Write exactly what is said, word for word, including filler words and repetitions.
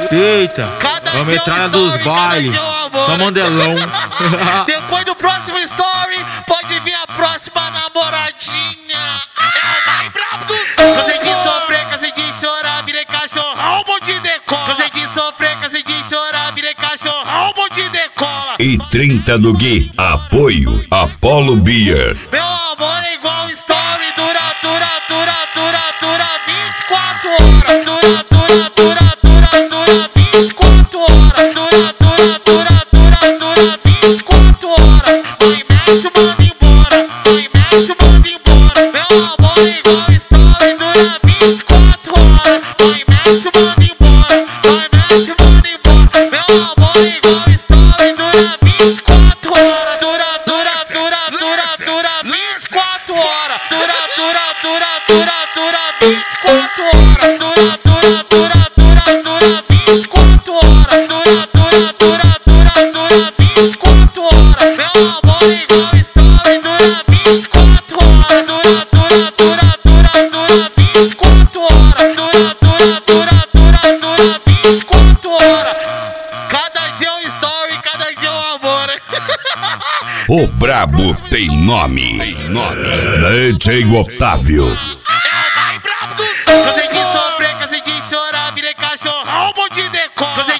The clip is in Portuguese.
Eita, Cada vamos dia entrar um na dos story, bailes. cada dia um amor. Só mandelão. Depois do próximo story, pode vir a próxima namoradinha. É o mais brabo do sul. Cansei de sofrer, cansei de chorar, virei cachorrão, bom de decola. Cansei de sofrer, cansei de chorar, virei cachorrão, bom de decola. E trinta do Gui, apoio Apollo Beer. Meu amor é igual story, dura, dura, dura, dura, dura vinte e quatro horas. Dura, dura, dura, dura, dura vinte e quatro horas. Dura, dura, dura, dura, dura vinte e quatro horas. Vai, mete o mano embora, vai, mete o mano embora. Meu amor é igual story, dura vinte e quatro horas. Vai, mete o mano embora, vai, mete o mano embora. Meu amor é igual story, dura vinte e quatro horas. Dura, dura, dura, dura, dura vinte e quatro horas. Dura, dura, dura, dura, dura vinte e quatro horas. Dura, dura, dura, dura, dura vinte e quatro horas. Dura, dura, dura, dura, dura vinte e quatro horas. Meu amor é igual story, dura vinte e quatro horas. Dura, dura, dura, dura, dura vinte e quatro horas. Dura, dura, dura, dura, dura vinte e quatro horas. Cada dia um story, cada dia um amor. O brabo tem nome. Tem nome. D J Otávio. É o mais brabo do sul. Cansei de sofrer, cansei de chorar, virei cachorrão, bom de decola.